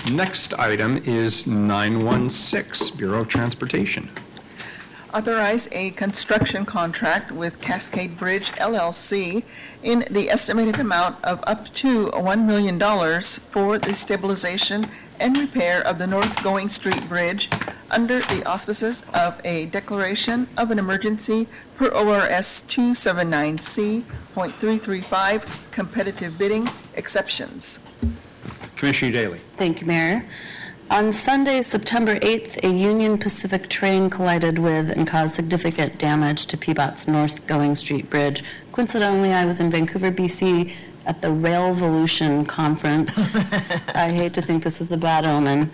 Next item is 916, Bureau of Transportation. Authorize a construction contract with Cascade Bridge LLC in the estimated amount of up to $1 million for the stabilization and repair of the North Going Street Bridge under the auspices of a declaration of an emergency per ORS 279C.335 competitive bidding exceptions. Commissioner Daly. Thank you, Mayor. On Sunday, September 8th, a Union Pacific train collided with and caused significant damage to PBOT's North Going Street Bridge. Coincidentally, I was in Vancouver, BC at the Railvolution conference. I hate to think this is a bad omen.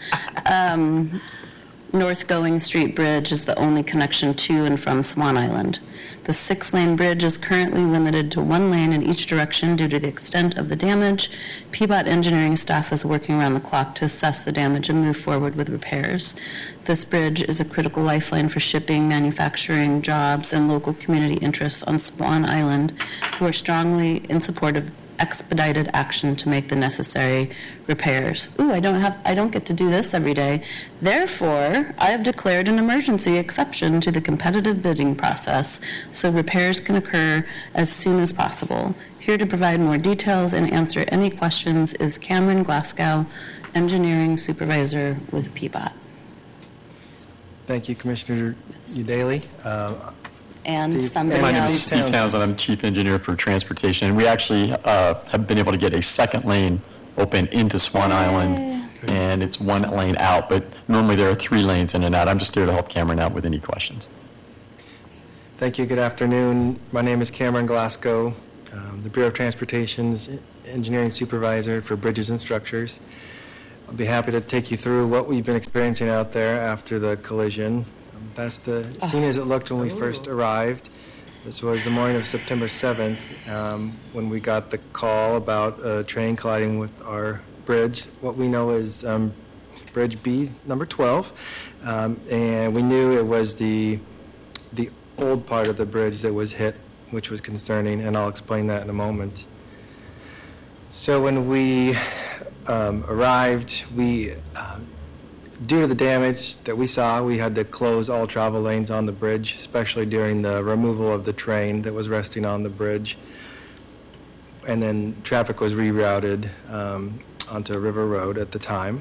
North Going Street Bridge is the only connection to and from Swan Island. The 6-lane bridge is currently limited to 1 lane in each direction due to the extent of the damage. PBOT engineering staff is working around the clock to assess the damage and move forward with repairs. This bridge is a critical lifeline for shipping, manufacturing, jobs, and local community interests on Swan Island, who are strongly in support of expedited action to make the necessary repairs. Ooh, I don't get to do this every day. Therefore, I have declared an emergency exception to the competitive bidding process so repairs can occur as soon as possible. Here to provide more details and answer any questions is Cameron Glasgow, Engineering Supervisor with PBOT. Thank you, Commissioner Daly. And Steve. somebody My name is else. Steve Townsend. I'm Chief Engineer for Transportation. And we actually have been able to get a second lane open into Swan Island, and it's 1 lane out, but normally there are 3 lanes in and out. I'm just here to help Cameron out with any questions. Thank you. Good afternoon. My name is Cameron Glasgow, the Bureau of Transportation's Engineering Supervisor for Bridges and Structures. I'll be happy to take you through what we've been experiencing out there after the collision. That's the scene as it looked when we first arrived. This was the morning of September 7th when we got the call about a train colliding with our bridge, what we know is Bridge B, number 12. And we knew it was the old part of the bridge that was hit, which was concerning, and I'll explain that in a moment. So when we arrived, due to the damage that we saw, we had to close all travel lanes on the bridge, especially during the removal of the train that was resting on the bridge. And then traffic was rerouted onto River Road at the time.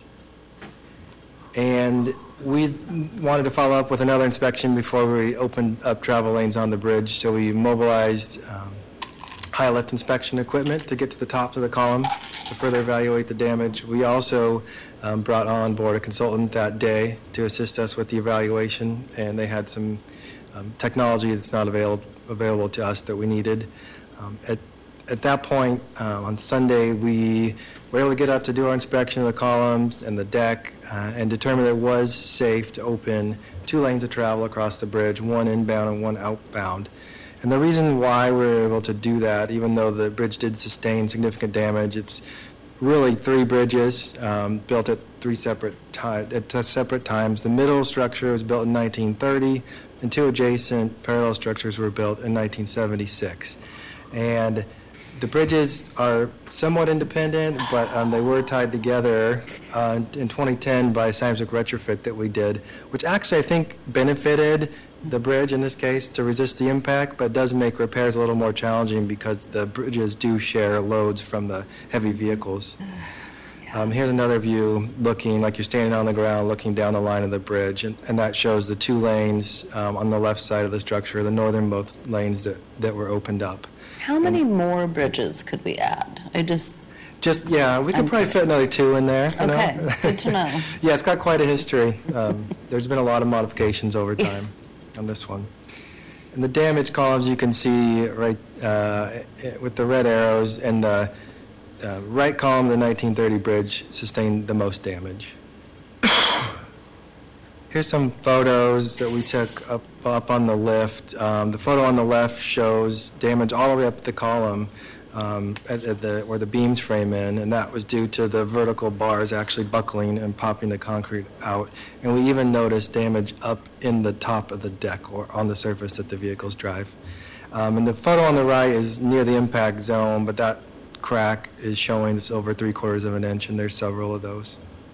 And we wanted to follow up with another inspection before we opened up travel lanes on the bridge, so we mobilized high lift inspection equipment to get to the top of the column to further evaluate the damage. We also brought on board a consultant that day to assist us with the evaluation, and they had some technology that's not available to us that we needed. At that point, on Sunday, we were able to get up to do our inspection of the columns and the deck and determine that it was safe to open 2 lanes of travel across the bridge, 1 inbound and 1 outbound. And the reason why we were able to do that, even though the bridge did sustain significant damage, it's really 3 bridges built at 3 separate times. The middle structure was built in 1930, and 2 adjacent parallel structures were built in 1976. And the bridges are somewhat independent, but they were tied together in 2010 by a seismic retrofit that we did, which actually I think benefited the bridge in this case to resist the impact, but does make repairs a little more challenging because the bridges do share loads from the heavy vehicles. Here's another view looking like you're standing on the ground looking down the line of the bridge, and that shows the 2 lanes on the left side of the structure, the northernmost lanes that were opened up. How many more bridges could we add? We could probably fit another 2 in there. Okay, good to know. Yeah, it's got quite a history. There's been a lot of modifications over time on this one. And the damage columns you can see right with the red arrows, and the right column of the 1930 bridge sustained the most damage. Here's some photos that we took up on the lift. The photo on the left shows damage all the way up the column where the beams frame in, and that was due to the vertical bars actually buckling and popping the concrete out. And we even noticed damage up in the top of the deck or on the surface that the vehicles drive. And the photo on the right is near the impact zone, but that crack is showing it's over 3/4 of an inch, and there's several of those.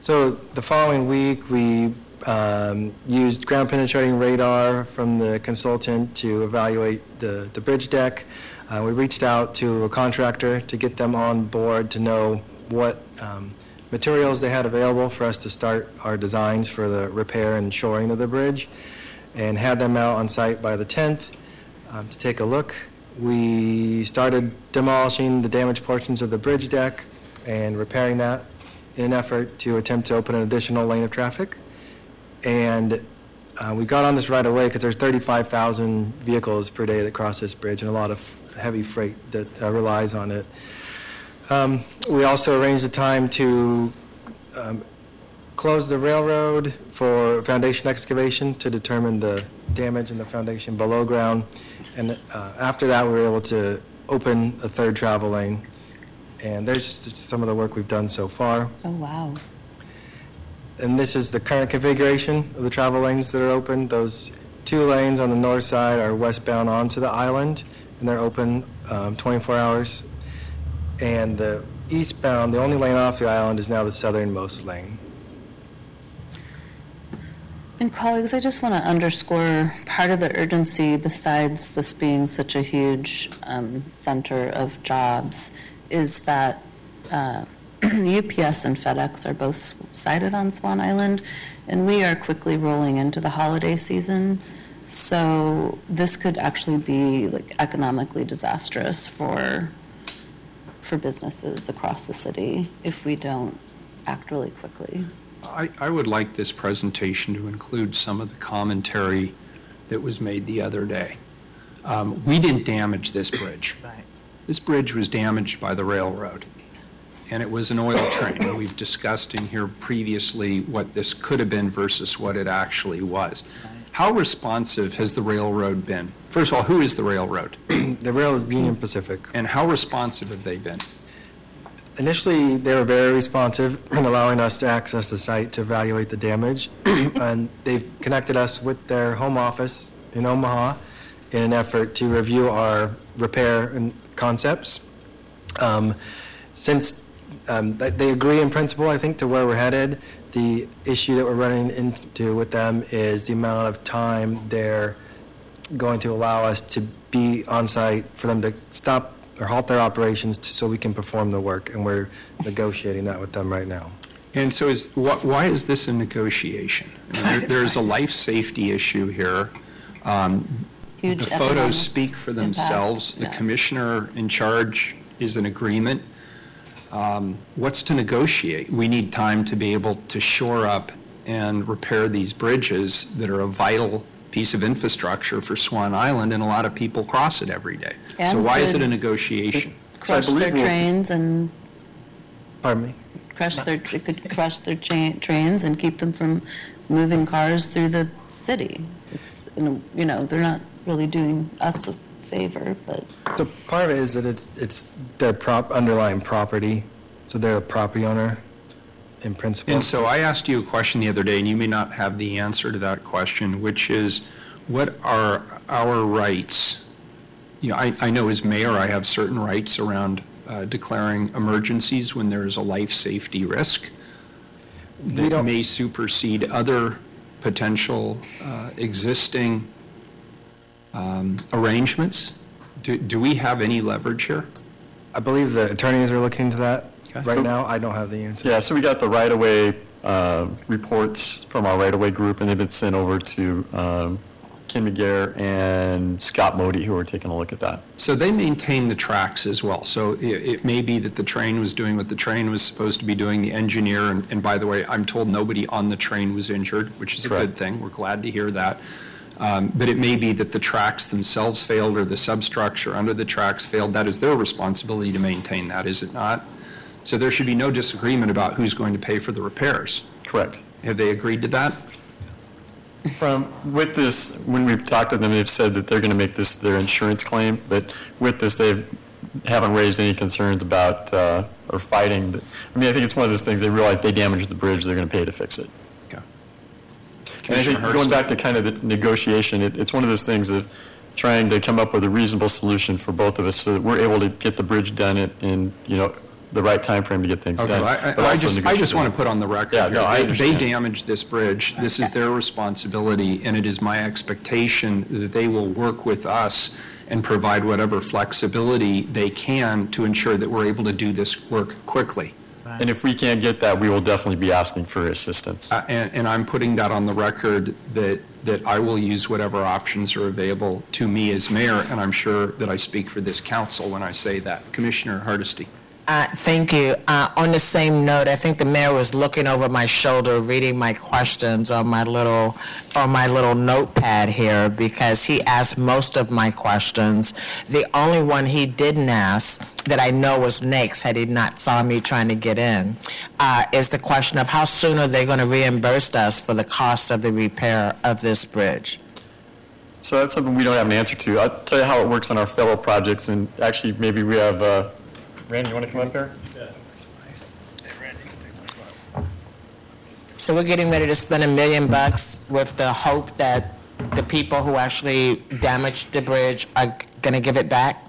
So the following week, we used ground penetrating radar from the consultant to evaluate the bridge deck. We reached out to a contractor to get them on board to know what materials they had available for us to start our designs for the repair and shoring of the bridge, and had them out on site by the 10th to take a look. We started demolishing the damaged portions of the bridge deck and repairing that in an effort to attempt to open an additional lane of traffic. And we got on this right away because there's 35,000 vehicles per day that cross this bridge and a lot of heavy freight that relies on it. We also arranged a time to close the railroad for foundation excavation to determine the damage in the foundation below ground. And after that, we were able to open a third travel lane. And there's just some of the work we've done so far. Oh, wow. And this is the current configuration of the travel lanes that are open. Those 2 lanes on the north side are westbound onto the island, and they're open 24 hours. And the eastbound, the only lane off the island, is now the southernmost lane. And colleagues, I just want to underscore part of the urgency, besides this being such a huge center of jobs, is that UPS and FedEx are both sited on Swan Island, and we are quickly rolling into the holiday season. So this could actually be like economically disastrous for businesses across the city if we don't act really quickly. I would like this presentation to include some of the commentary that was made the other day. We didn't damage this bridge. This bridge was damaged by the railroad, and it was an oil train. And we've discussed in here previously what this could have been versus what it actually was. How responsive has the railroad been? First of all, who is the railroad? The rail is Union Pacific. And how responsive have they been? Initially, they were very responsive in allowing us to access the site to evaluate the damage. And they've connected us with their home office in Omaha in an effort to review our repair and concepts. Since they agree in principle, I think, to where we're headed, the issue that we're running into with them is the amount of time they're going to allow us to be on site for them to stop or halt their operations so we can perform the work, and we're negotiating that with them right now. And so why is this a negotiation? There's a life safety issue here. Huge The economic photos speak for themselves. impact, The yeah. commissioner in charge is in agreement. What's to negotiate? We need time to be able to shore up and repair these bridges that are a vital piece of infrastructure for Swan Island, and a lot of people cross it every day. So And why is it could- a negotiation? So I Crush their believe we'll- trains and Pardon me? it could crush their trains and keep them from moving cars through the city. It's, they're not really doing us a favor, but So part of it is that it's their underlying property, so they're a property owner in principle. And so I asked you a question the other day, and you may not have the answer to that question, which is, what are our rights? I know as mayor, I have certain rights around declaring emergencies when there is a life safety risk that don't- may supersede other potential existing arrangements. Do we have any leverage here? I believe the attorneys are looking into that Okay. right now. I don't have the answer. Yeah, so we got the right-of-way reports from our right-of-way group, and they've been sent over to Kim McGarrett and Scott Modi, who are taking a look at that. So they maintain the tracks as well. So it may be that the train was doing what the train was supposed to be doing, the engineer, and by the way, I'm told nobody on the train was injured, which is a good Correct. thing. We're glad to hear that. But it may be that the tracks themselves failed or the substructure under the tracks failed. That is their responsibility to maintain that, is it not? So there should be no disagreement about who's going to pay for the repairs. Correct. Have they agreed to that? With this, when we've talked to them, they've said that they're going to make this their insurance claim, but with this, they haven't raised any concerns about or fighting. I mean, I think it's one of those things, they realize they damaged the bridge, they're going to pay to fix it. Okay. And I think Commissioner going Hurst? back to kind of the negotiation, it's one of those things of trying to come up with a reasonable solution for both of us so that we're able to get the bridge done in the right timeframe to get things Okay, done. I but also just negotiate want them. to put on the record. Yeah, no, I They understand. damaged this bridge. This is their responsibility, and it is my expectation that they will work with us and provide whatever flexibility they can to ensure that we're able to do this work quickly. And if we can't get that, we will definitely be asking for assistance. And I'm putting that on the record that I will use whatever options are available to me as mayor, and I'm sure that I speak for this council when I say that. Commissioner Hardesty. Thank you. On the same note, I think the mayor was looking over my shoulder, reading my questions on my little notepad here, because he asked most of my questions. The only one he didn't ask that I know was next, had he not saw me trying to get in, is the question of how soon are they going to reimburse us for the cost of the repair of this bridge? So that's something we don't have an answer to. I'll tell you how it works on our fellow projects, and actually maybe we have, Randy, you want to come up here? So we're getting ready to spend $1 million with the hope that the people who actually damaged the bridge are going to give it back?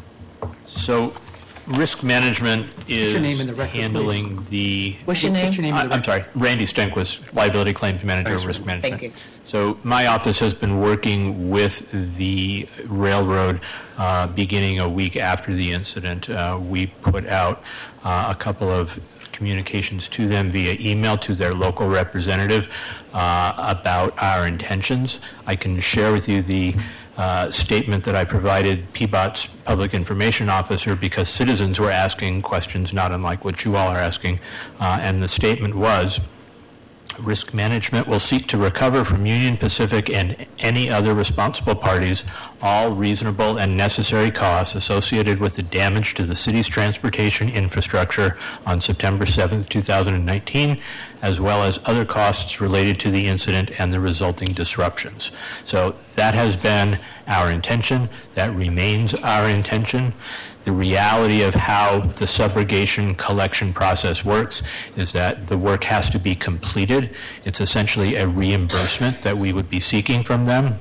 So risk management is your name in the record, handling the... What's your name? What's your name in the I'm sorry, Randy Stenquist, Liability Claims Manager of Risk Management. Thank you. So my office has been working with the railroad beginning a week after the incident. We put out a couple of communications to them via email to their local representative about our intentions. I can share with you the statement that I provided PBOT's public information officer, because citizens were asking questions not unlike what you all are asking. And the statement was, risk management will seek to recover from Union Pacific and any other responsible parties all reasonable and necessary costs associated with the damage to the city's transportation infrastructure on September 7th, 2019, as well as other costs related to the incident and the resulting disruptions. So that has been our intention. That remains our intention. The reality of how the subrogation collection process works is that the work has to be completed. It's essentially a reimbursement that we would be seeking from them.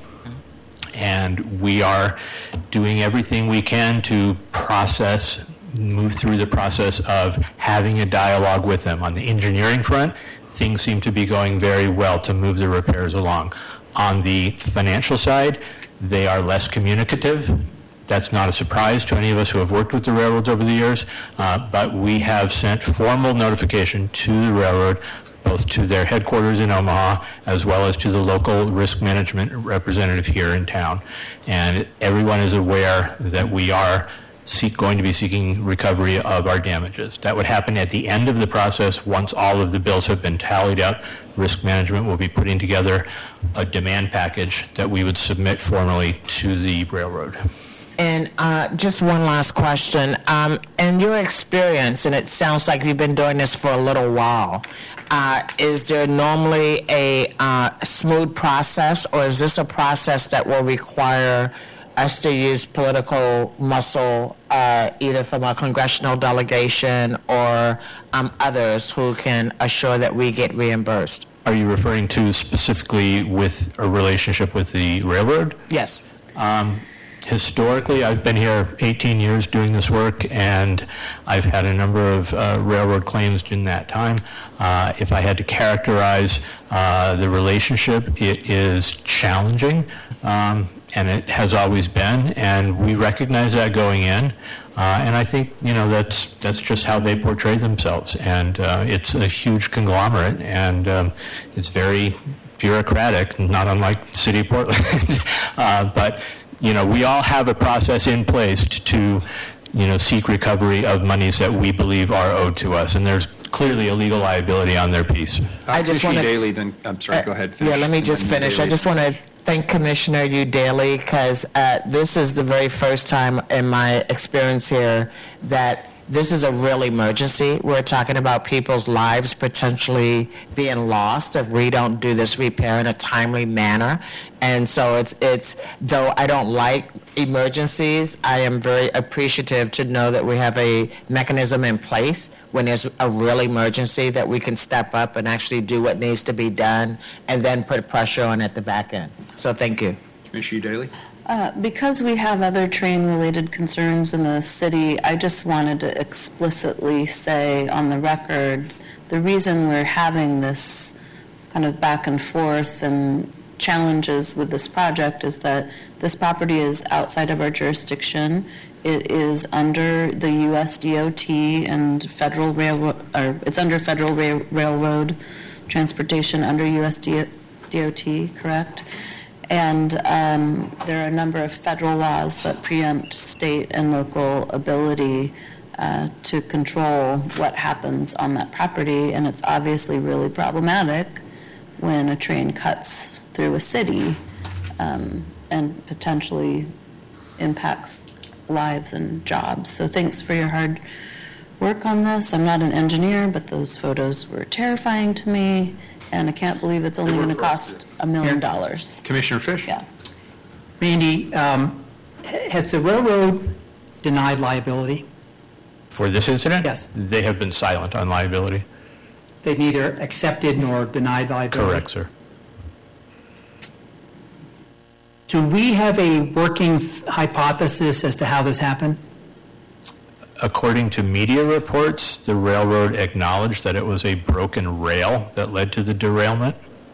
And we are doing everything we can to move through the process of having a dialogue with them. On the engineering front, things seem to be going very well to move the repairs along. On the financial side, they are less communicative. That's not a surprise to any of us who have worked with the railroads over the years, but we have sent formal notification to the railroad, both to their headquarters in Omaha, as well as to the local risk management representative here in town. And everyone is aware that we are going to be seeking recovery of our damages. That would happen at the end of the process. Once all of the bills have been tallied up, risk management will be putting together a demand package that we would submit formally to the railroad. And just one last question. In your experience, and it sounds like you've been doing this for a little while, is there normally a smooth process, or is this a process that will require us to use political muscle, either from a congressional delegation or others who can assure that we get reimbursed? Are you referring to specifically with a relationship with the railroad? Yes. Historically, I've been here 18 years doing this work, and I've had a number of railroad claims in that time. If I had to characterize the relationship, it is challenging, and it has always been, and we recognize that going in. And I think, that's just how they portray themselves. And it's a huge conglomerate, and it's very bureaucratic, not unlike the city of Portland. But we all have a process in place to seek recovery of monies that we believe are owed to us, and there's clearly a legal liability on their piece. I just Commissioner wanna- Daly, then, I'm sorry, go ahead, finish. Yeah, let me And just then finish. I Daly. just want to thank Commissioner Daly, because this is the very first time in my experience here that this is a real emergency. We're talking about people's lives potentially being lost if we don't do this repair in a timely manner. And so it's though I don't like emergencies, I am very appreciative to know that we have a mechanism in place when there's a real emergency that we can step up and actually do what needs to be done and then put pressure on at the back end. So thank you. Commissioner Daly? Because we have other train-related concerns in the city, I just wanted to explicitly say on the record, the reason we're having this kind of back and forth and challenges with this project is that this property is outside of our jurisdiction. It is under the US DOT and federal railroad, or it's under federal railroad transportation under US DOT, correct? And there are a number of federal laws that preempt state and local ability to control what happens on that property, and it's obviously really problematic when a train cuts through a city and potentially impacts lives and jobs. So thanks for your hard work on this. I'm not an engineer, but those photos were terrifying to me, and I can't believe it's only going to cost $1 million. Commissioner Fish? Yeah. Randy, has the railroad denied liability? For this incident? Yes. They have been silent on liability. They've neither accepted nor denied liability? Correct, sir. Do we have a working hypothesis as to how this happened? According to media reports, the railroad acknowledged that it was a broken rail that led to the derailment.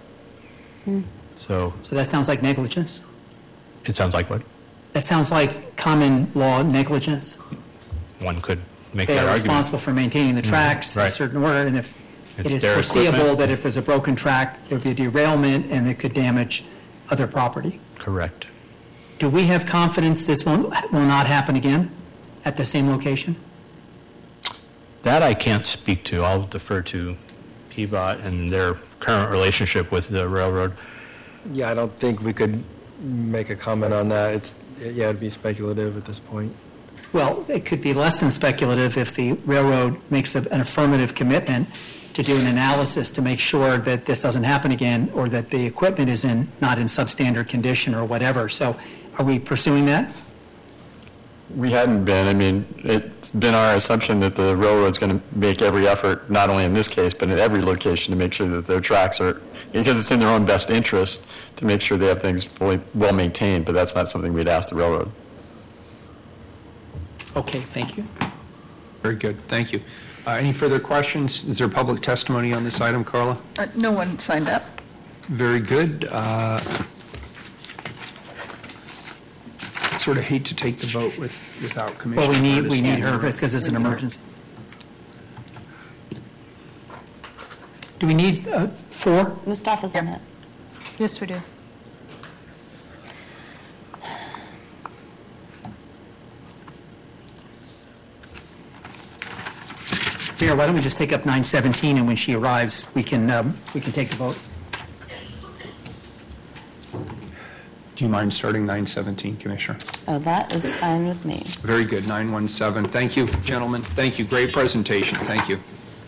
So So that sounds like negligence? it sounds like what? That sounds like common law negligence. One could make They that are argument. responsible for maintaining the tracks in a right. certain order, and if it It's is their foreseeable equipment. that if there's a broken track, there'll be a derailment and it could damage other property. Correct. Do we have confidence this will not happen again at the same location? That I can't speak to. I'll defer to PBOT and their current relationship with the railroad. Yeah, I don't think we could make a comment on that. It'd be speculative at this point. Well, it could be less than speculative if the railroad makes an affirmative commitment to do an analysis to make sure that this doesn't happen again, or that the equipment is not in substandard condition or whatever. So are we pursuing that? We hadn't been. I mean, it's been our assumption that the railroad's going to make every effort, not only in this case, but in every location, to make sure that their tracks are, because it's in their own best interest, to make sure they have things fully well maintained, but that's not something we'd ask the railroad. Okay, thank you. Very good, thank you. Any further questions? Is there public testimony on this item, Carla? No one signed up. Very good. Sort of hate to take the vote without Commissioner Well, we Curtis need her standing. because it's an emergency. Do we need 4? Mustafa's on it. Yes, we do. Mayor, why don't we just take up 917, and when she arrives, we can take the vote. Do you mind starting 917, Commissioner? Oh, that is fine with me. Very good, 917. Thank you, gentlemen. Thank you, great presentation, thank you.